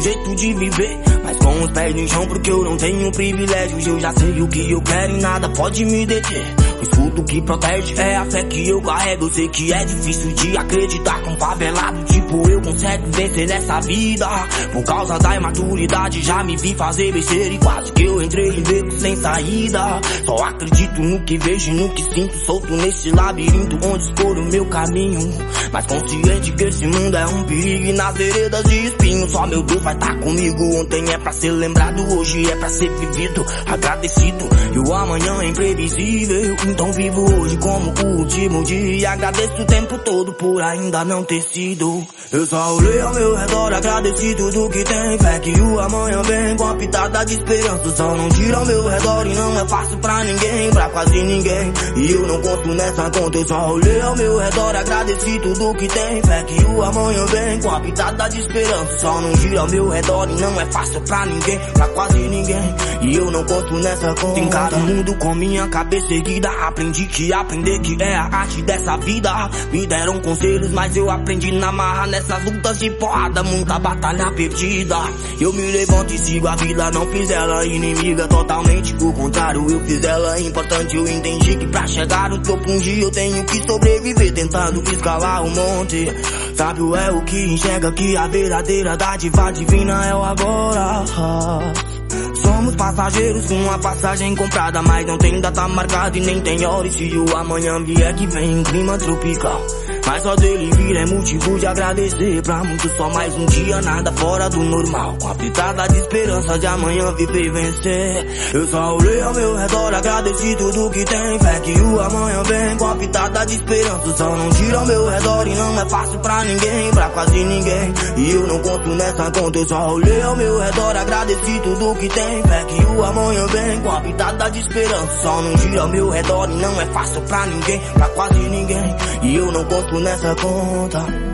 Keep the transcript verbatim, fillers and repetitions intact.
jeito de viver, mas com os pés no chão porque eu não tenho privilégios. Eu já sei o que eu quero e nada pode me deter. O escudo que protege é a fé que eu carrego. Eu sei que é difícil de acreditar que um favelado tipo eu consegue vencer nessa vida. Por causa da imaturidade já me vi fazer besteira e quase que eu entrei em beco sem saída. Só acredito no que vejo e no que sinto, solto nesse labirinto onde escolho o meu caminho. Mas consciente que esse mundo é um perigo e nas veredas de espinho só meu Deus vai estar comigo. Ontem é pra ser lembrado, hoje é pra ser vivido, agradecido. E o amanhã é imprevisível, então vivo hoje como o último dia. Agradeço o tempo todo por ainda não ter sido. Eu só olhei ao meu redor, agradeci tudo que tem. Fé que o amanhã vem com a pitada de esperança. O sol não gira ao meu redor e não é fácil pra ninguém, pra quase ninguém. E eu não conto nessa conta, eu só olhei ao meu redor, agradeci tudo que tem. Fé que o amanhã vem com a pitada de esperança. O sol não gira ao meu redor e não é fácil pra ninguém, pra quase ninguém. E eu não conto nessa conta. Encaro o mundo com minha cabeça erguida. Aprendi que aprender que é a arte dessa vida. Me deram conselhos, mas eu aprendi na marra. Nessas lutas de porrada, muita batalha perdida. Eu me levanto e sigo a vida, não fiz ela inimiga. Totalmente o contrário, eu fiz ela importante. Eu entendi que pra chegar no topo um dia eu tenho que sobreviver, tentando escalar o monte. Sabe o é o que enxerga que a verdadeira dádiva divina é o agora. Somos passageiros com a passagem comprada, mas não tem data marcada e nem tem hora. E se o amanhã vier que vem em clima tropical, mas só dele vir é motivo de agradecer. Pra muitos só mais um dia, nada fora do normal, com a pitada de esperança de amanhã viver e vencer. Eu só olhei ao meu redor, agradeci tudo que tem. Fé que o amanhã vem com a pitada de esperança. O sol não gira ao meu redor e não é fácil pra ninguém, pra quase ninguém. E eu não conto nessa conta, eu só olhei ao meu redor, agradeci tudo que tem. Fé que o amanhã vem com a pitada de esperança. O sol não gira ao meu redor e não é fácil pra ninguém, pra quase ninguém. E eu não conto nessa conta.